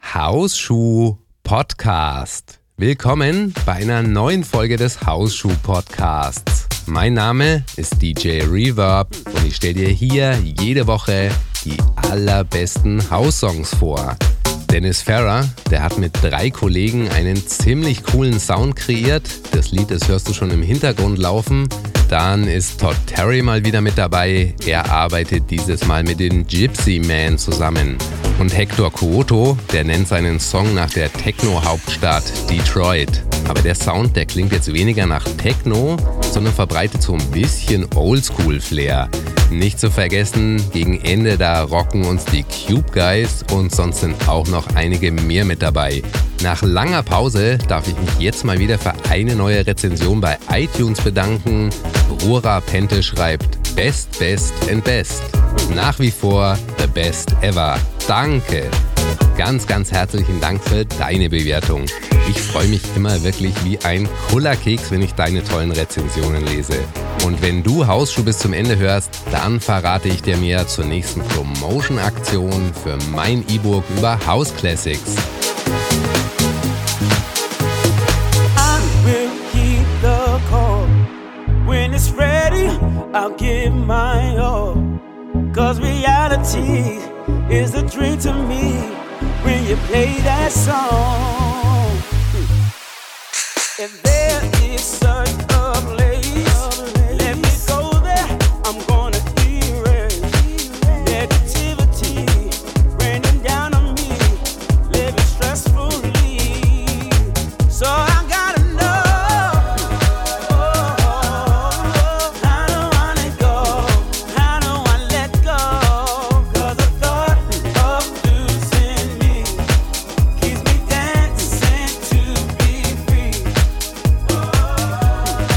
Hausschuh Podcast. Willkommen bei einer neuen Folge des Hausschuh Podcasts. Mein Name ist DJ Reverb und ich stelle dir hier jede Woche die allerbesten House-Songs vor. Dennis Ferrer, der hat mit 3 Kollegen einen ziemlich coolen Sound kreiert. Das Lied, das hörst du schon im Hintergrund laufen. Dann ist Todd Terry mal wieder mit dabei. Er arbeitet dieses Mal mit den Gypsy Man zusammen. Und Hector Cuoto, der nennt seinen Song nach der Techno-Hauptstadt Detroit. Aber der Sound, der klingt jetzt weniger nach Techno, sondern verbreitet so ein bisschen Oldschool-Flair. Nicht zu vergessen, gegen Ende da rocken uns die Cube Guys und sonst sind auch noch einige mehr mit dabei. Nach langer Pause darf ich mich jetzt mal wieder für eine neue Rezension bei iTunes bedanken. Rura Pente schreibt Best, Best and Best. Nach wie vor the best ever. Danke. Ganz, ganz herzlichen Dank für deine Bewertung. Ich freue mich immer wirklich wie ein Kullerkeks, wenn ich deine tollen Rezensionen lese. Und wenn du Hausschuh bis zum Ende hörst, dann verrate ich dir mehr zur nächsten Promotion-Aktion für mein E-Book über House Classics. I will keep the call. When it's ready, I'll give my all. 'Cause reality is a dream to me when you play that song. If there is such a place, let me go there. I'm gonna erase negativity raining down on me, living stressfully. So I gotta know, how do I let go? How do I let go? 'Cause the thought of losing me keeps me dancing to be free.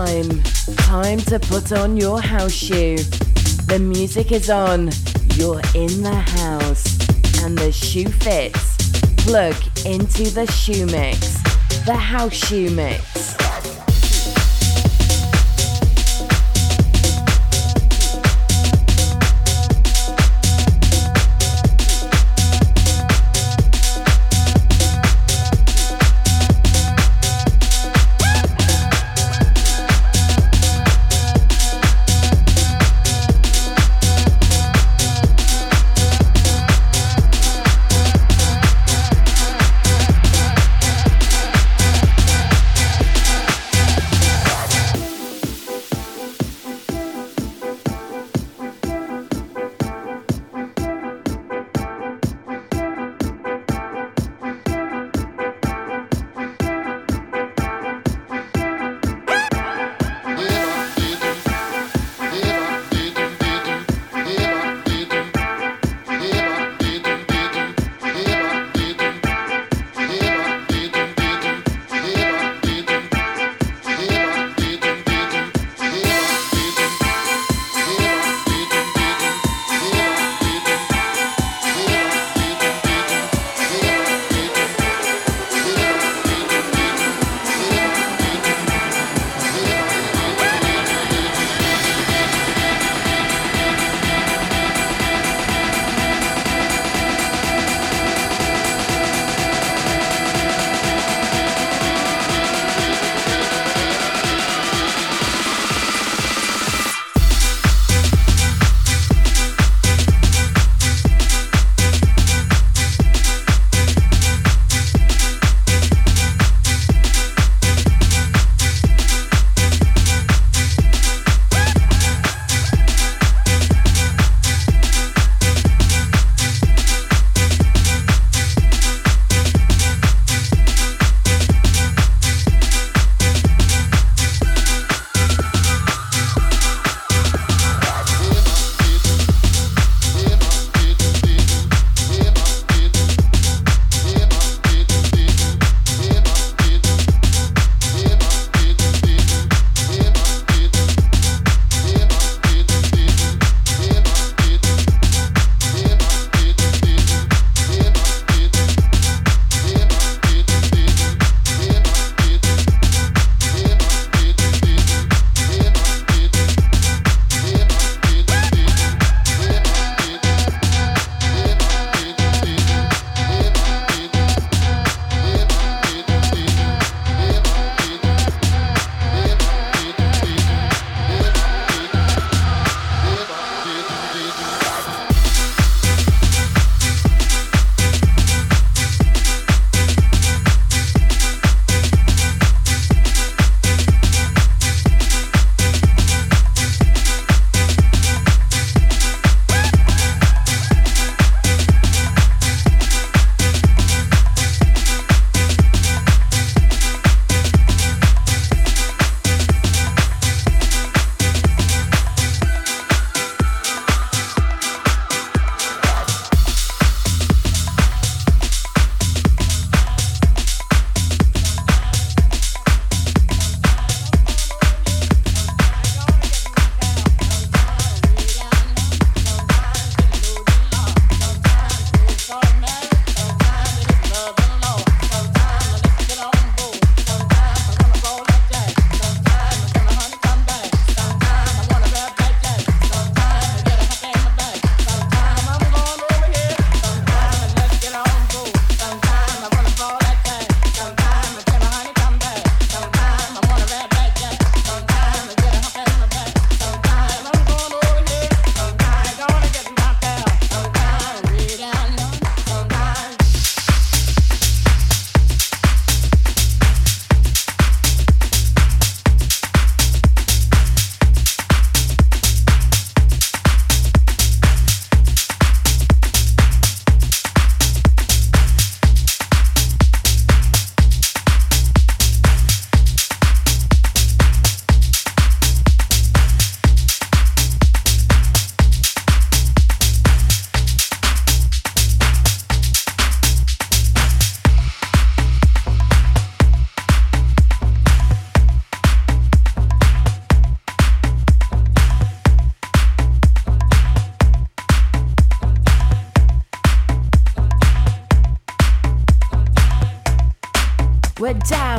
Time to put on your house shoe. The music is on, you're in the house, and the shoe fits. Plug into the shoe mix, the house shoe mix.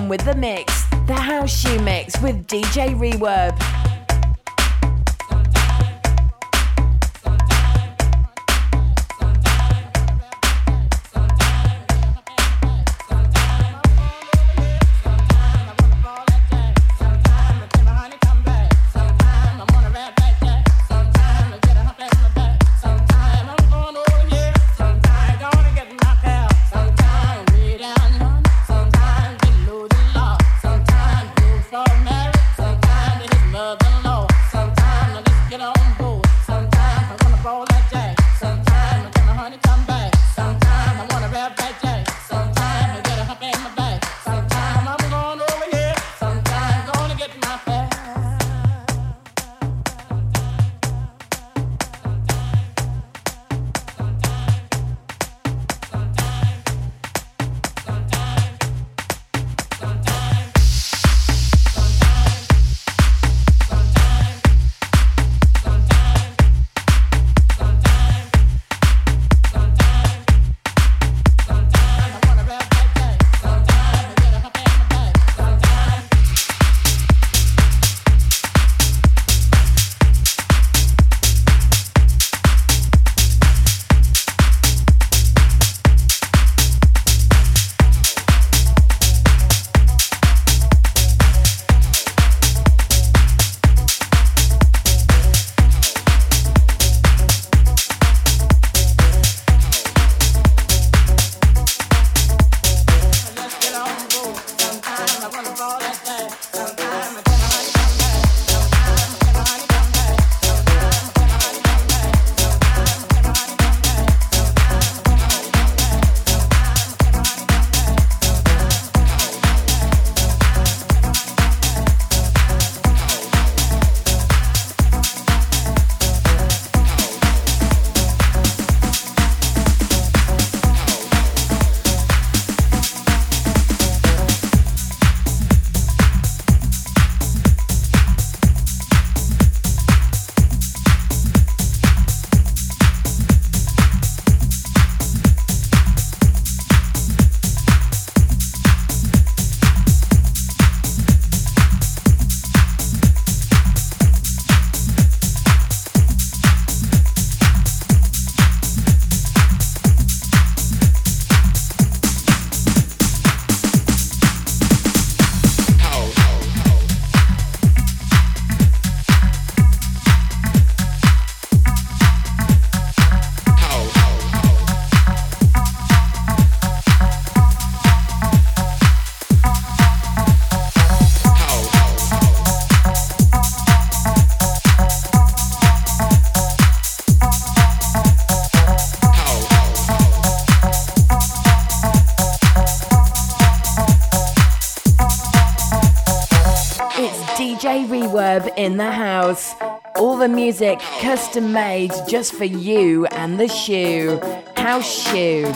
on with the mix, the House Shoe Mix with DJ Reverb. DJ Reverb in the house. All the music custom made just for you and the shoe. House Shoe.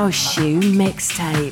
House Shoe Mixtape.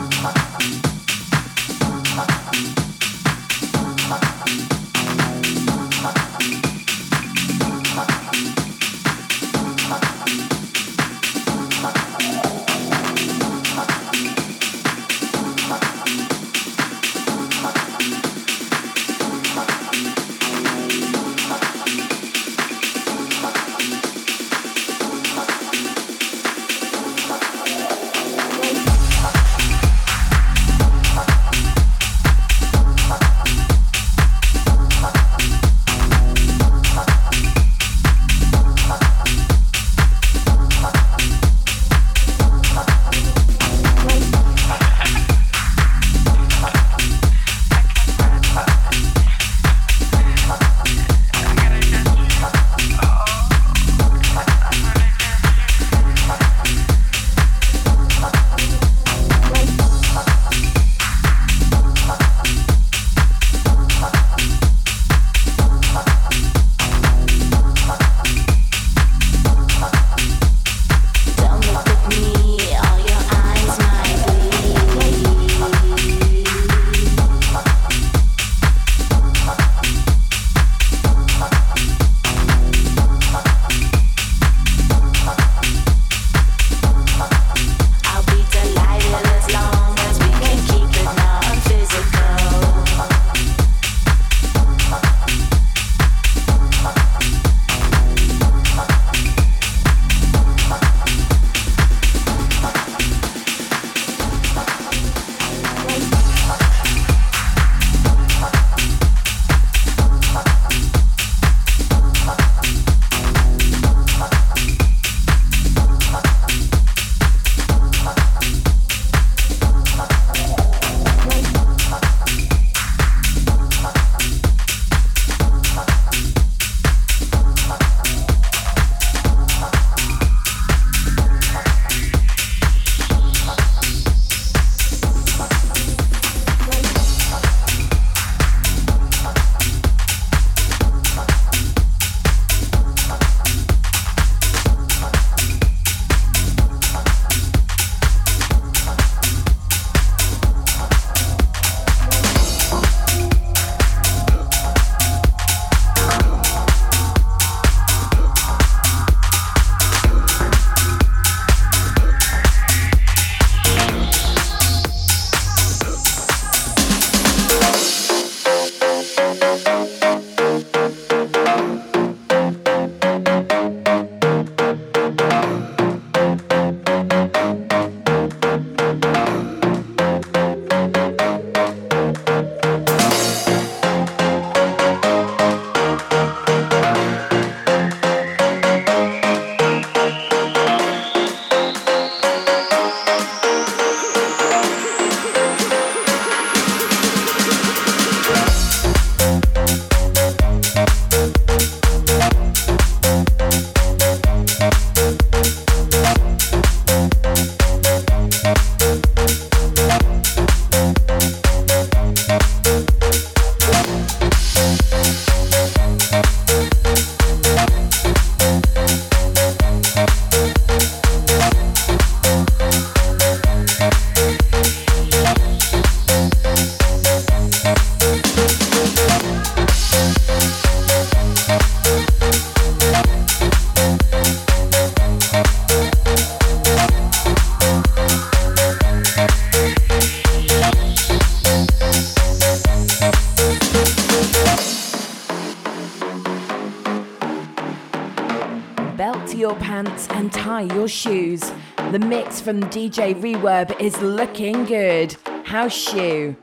Belt your pants and tie your shoes. The mix from DJ Reverb is looking good. House Shoe.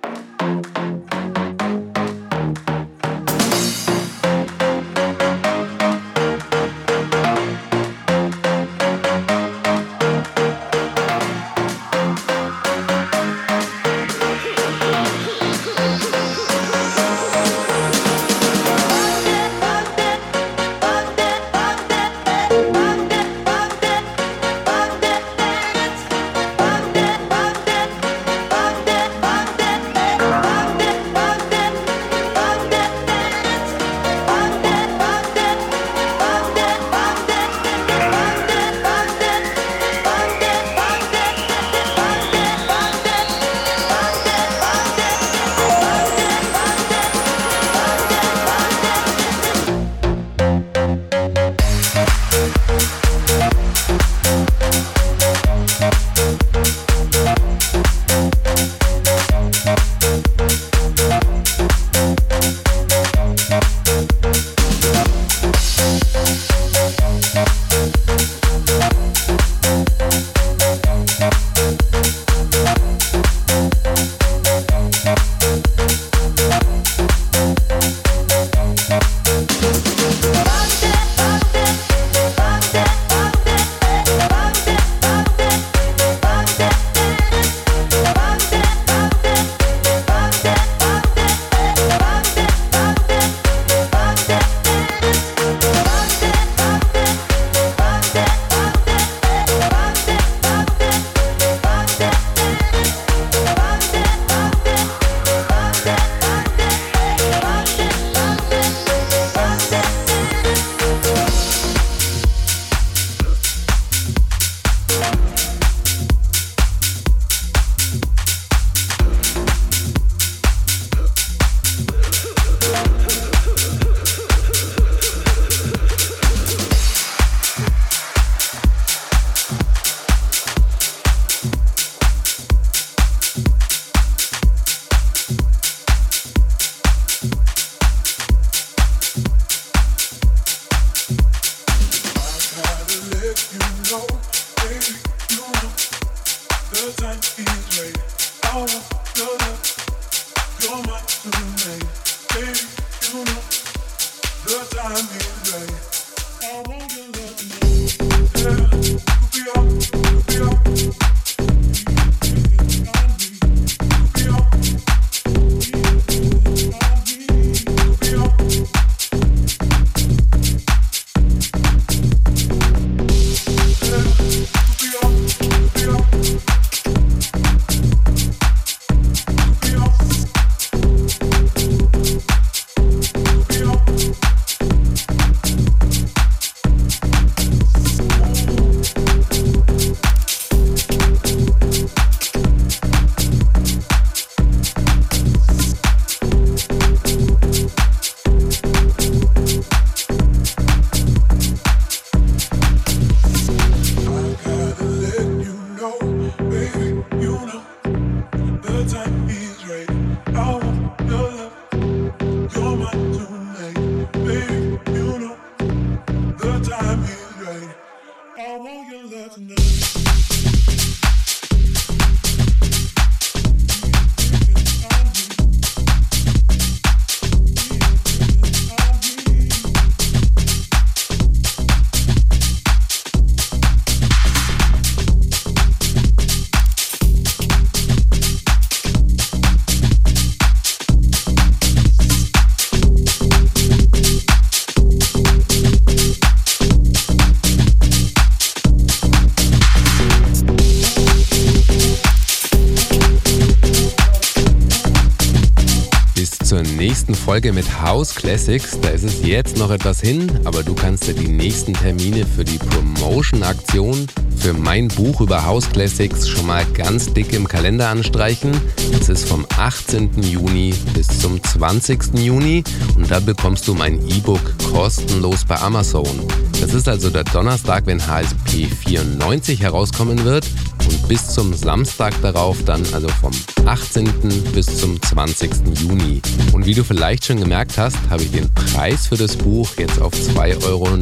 Zur nächsten Folge mit House Classics, da ist es jetzt noch etwas hin, aber du kannst dir die nächsten Termine für die Promotion-Aktion für mein Buch über House Classics schon mal ganz dick im Kalender anstreichen. Es ist vom 18. Juni bis zum 20. Juni und da bekommst du mein E-Book kostenlos bei Amazon. Das ist also der Donnerstag, wenn HSP 94 herauskommen wird. Und bis zum Samstag darauf dann, also vom 18. bis zum 20. Juni. Und wie du vielleicht schon gemerkt hast, habe ich den Preis für das Buch jetzt auf 2,99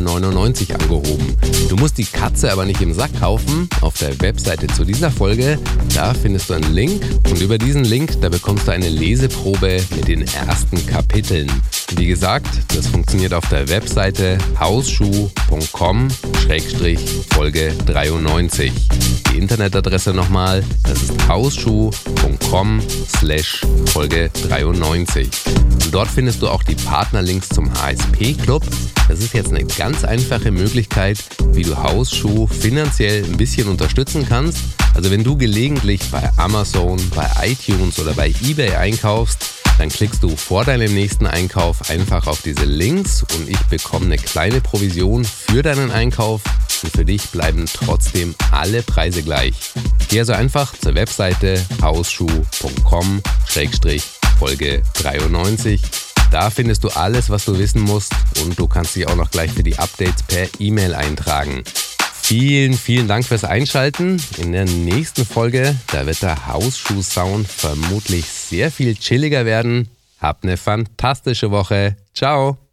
€ angehoben. Du musst die Katze aber nicht im Sack kaufen. Auf der Webseite zu dieser Folge, da findest du einen Link. Und über diesen Link, da bekommst du eine Leseprobe mit den ersten Kapiteln. Wie gesagt, das funktioniert auf der Webseite hausschuh.com/Folge 93. Die Internetadresse nochmal, das ist hausschuh.com/Folge 93. Und dort findest du auch die Partnerlinks zum HSP-Club. Das ist jetzt eine ganz einfache Möglichkeit, wie du Hausschuh finanziell ein bisschen unterstützen kannst. Also wenn du gelegentlich bei Amazon, bei iTunes oder bei eBay einkaufst, dann klickst du vor deinem nächsten Einkauf einfach auf diese Links und ich bekomme eine kleine Provision für deinen Einkauf und für dich bleiben trotzdem alle Preise gleich. Geh also einfach zur Webseite hausschuh.com/Folge 93. Da findest du alles, was du wissen musst und du kannst dich auch noch gleich für die Updates per E-Mail eintragen. Vielen, vielen Dank fürs Einschalten. In der nächsten Folge, da wird der Hausschuh-Sound vermutlich sehr viel chilliger werden. Habt eine fantastische Woche. Ciao.